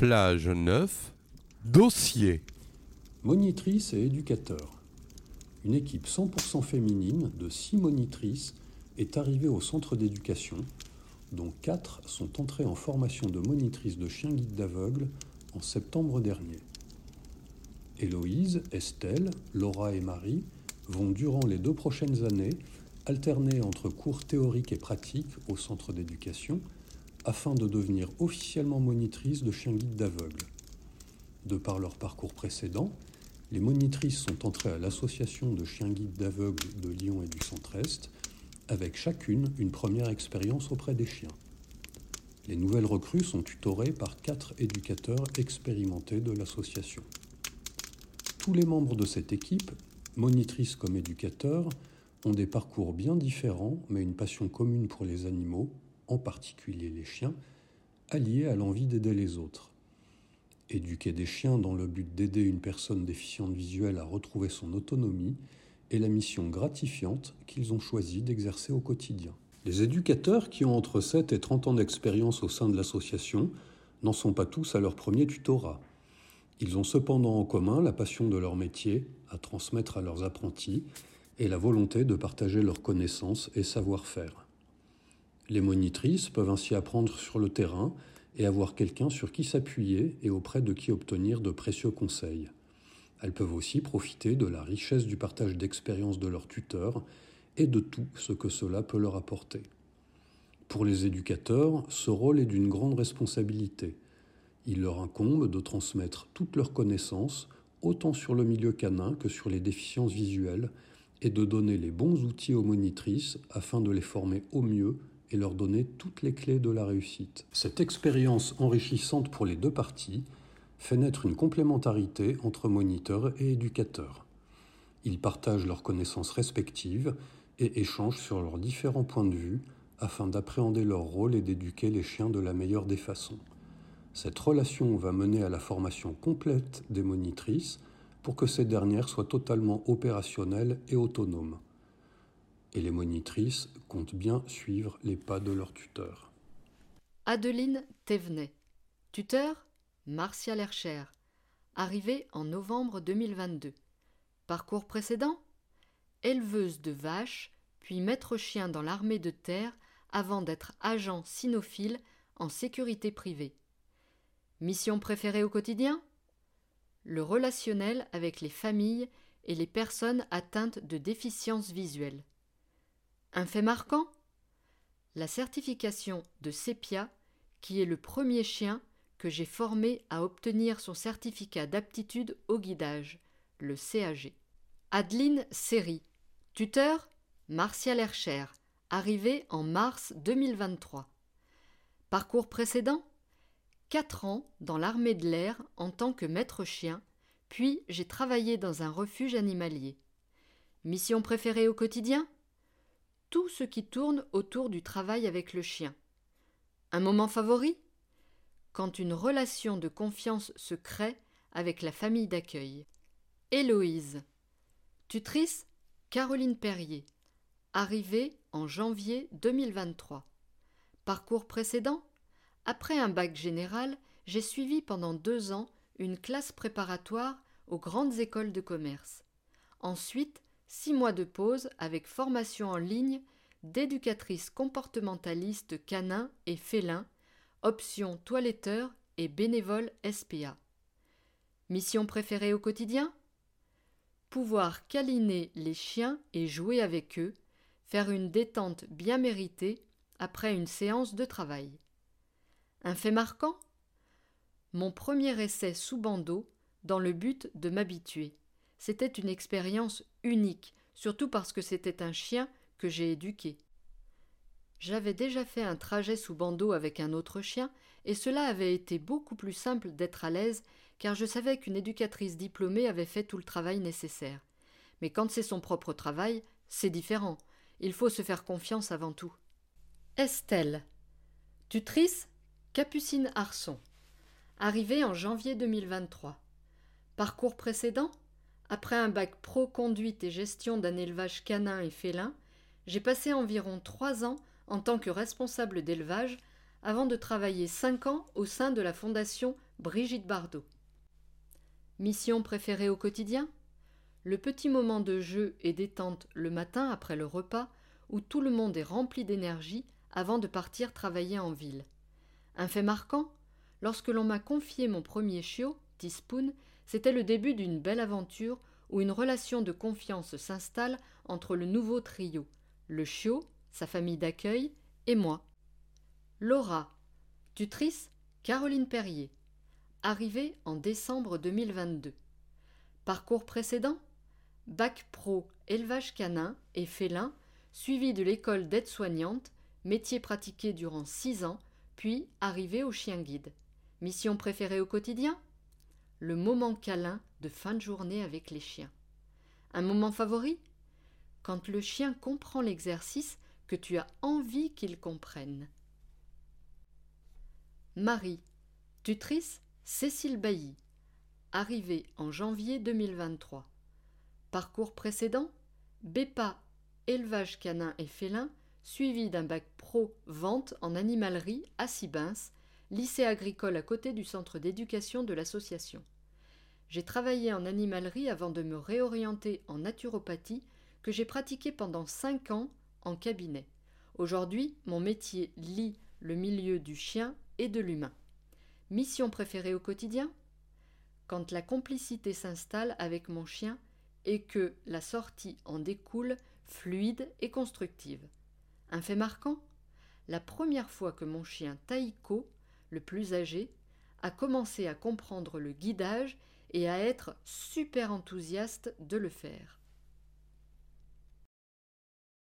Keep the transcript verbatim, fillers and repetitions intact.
Plage neuf, dossier. Monitrices et éducateurs. Une équipe cent pour cent féminine de six monitrices est arrivée au centre d'éducation, dont quatre sont entrées en formation de monitrices de chiens guides d'aveugles en septembre dernier. Héloïse, Estelle, Laura et Marie vont durant les deux prochaines années alterner entre cours théoriques et pratiques au centre d'éducation afin de devenir officiellement monitrices de chiens guides d'aveugles. De par leur parcours précédent, les monitrices sont entrées à l'association de chiens guides d'aveugles de Lyon et du Centre-Est, avec chacune une première expérience auprès des chiens. Les nouvelles recrues sont tutorées par quatre éducateurs expérimentés de l'association. Tous les membres de cette équipe, monitrices comme éducateurs, ont des parcours bien différents, mais une passion commune pour les animaux, en particulier les chiens, alliés à l'envie d'aider les autres. Éduquer des chiens dans le but d'aider une personne déficiente visuelle à retrouver son autonomie est la mission gratifiante qu'ils ont choisi d'exercer au quotidien. Les éducateurs qui ont entre sept et trente ans d'expérience au sein de l'association n'en sont pas tous à leur premier tutorat. Ils ont cependant en commun la passion de leur métier à transmettre à leurs apprentis et la volonté de partager leurs connaissances et savoir-faire. Les monitrices peuvent ainsi apprendre sur le terrain et avoir quelqu'un sur qui s'appuyer et auprès de qui obtenir de précieux conseils. Elles peuvent aussi profiter de la richesse du partage d'expériences de leurs tuteurs et de tout ce que cela peut leur apporter. Pour les éducateurs, ce rôle est d'une grande responsabilité. Il leur incombe de transmettre toutes leurs connaissances, autant sur le milieu canin que sur les déficiences visuelles, et de donner les bons outils aux monitrices afin de les former au mieux et leur donner toutes les clés de la réussite. Cette expérience enrichissante pour les deux parties fait naître une complémentarité entre moniteurs et éducateurs. Ils partagent leurs connaissances respectives et échangent sur leurs différents points de vue afin d'appréhender leur rôle et d'éduquer les chiens de la meilleure des façons. Cette relation va mener à la formation complète des monitrices pour que ces dernières soient totalement opérationnelles et autonomes. Et les monitrices comptent bien suivre les pas de leur tuteur. Adeline Thévenet, tuteur Martial Hercher, arrivée en novembre deux mille vingt-deux. Parcours précédent, éleveuse de vaches, puis maître chien dans l'armée de terre avant d'être agent cynophile en sécurité privée. Mission préférée au quotidien ? Le relationnel avec les familles et les personnes atteintes de déficience visuelle. Un fait marquant ? La certification de Sepia, qui est le premier chien que j'ai formé à obtenir son certificat d'aptitude au guidage, le C A G. Adeline Seri, tuteur Martial Hercher, arrivée en mars deux mille vingt-trois. Parcours précédent ? Quatre ans dans l'armée de l'air en tant que maître chien, puis j'ai travaillé dans un refuge animalier. Mission préférée au quotidien ? Tout ce qui tourne autour du travail avec le chien. Un moment favori ? Quand une relation de confiance se crée avec la famille d'accueil. Héloïse, tutrice Caroline Perrier, arrivée en janvier deux mille vingt-trois. Parcours précédent ? Après un bac général, j'ai suivi pendant deux ans une classe préparatoire aux grandes écoles de commerce. Ensuite, six mois de pause avec formation en ligne d'éducatrice comportementaliste canin et félin, option toiletteur et bénévole S P A. Mission préférée au quotidien ? Pouvoir câliner les chiens et jouer avec eux, faire une détente bien méritée après une séance de travail. Un fait marquant ? Mon premier essai sous bandeau dans le but de m'habituer. C'était une expérience unique, surtout parce que c'était un chien que j'ai éduqué. J'avais déjà fait un trajet sous bandeau avec un autre chien et cela avait été beaucoup plus simple d'être à l'aise car je savais qu'une éducatrice diplômée avait fait tout le travail nécessaire. Mais quand c'est son propre travail, c'est différent. Il faut se faire confiance avant tout. Estelle, tutrice Capucine Arson, arrivée en janvier deux mille vingt-trois. Parcours précédent ? Après un bac pro conduite et gestion d'un élevage canin et félin, j'ai passé environ trois ans en tant que responsable d'élevage avant de travailler cinq ans au sein de la Fondation Brigitte Bardot. Mission préférée au quotidien ? Le petit moment de jeu et détente le matin après le repas où tout le monde est rempli d'énergie avant de partir travailler en ville. Un fait marquant ? Lorsque l'on m'a confié mon premier chiot, Teaspoon, c'était le début d'une belle aventure où une relation de confiance s'installe entre le nouveau trio, le chiot, sa famille d'accueil et moi. Laura, tutrice Caroline Perrier, arrivée en décembre deux mille vingt-deux. Parcours précédent ? Bac pro élevage canin et félin, suivi de l'école d'aide-soignante, métier pratiqué durant six ans, puis arrivé au chien guide. Mission préférée au quotidien ? Le moment câlin de fin de journée avec les chiens. Un moment favori ? Quand le chien comprend l'exercice que tu as envie qu'il comprenne. Marie, tutrice Cécile Bailly, arrivée en janvier deux mille vingt-trois. Parcours précédent ? B E P A élevage canin et félin, suivi d'un bac pro vente en animalerie à Sibens, lycée agricole à côté du centre d'éducation de l'association. J'ai travaillé en animalerie avant de me réorienter en naturopathie que j'ai pratiqué pendant cinq ans en cabinet. Aujourd'hui, mon métier lie le milieu du chien et de l'humain. Mission préférée au quotidien ? Quand la complicité s'installe avec mon chien et que la sortie en découle fluide et constructive. Un fait marquant ? La première fois que mon chien Taïko, le plus âgé, a commencé à comprendre le guidage et à être super enthousiaste de le faire.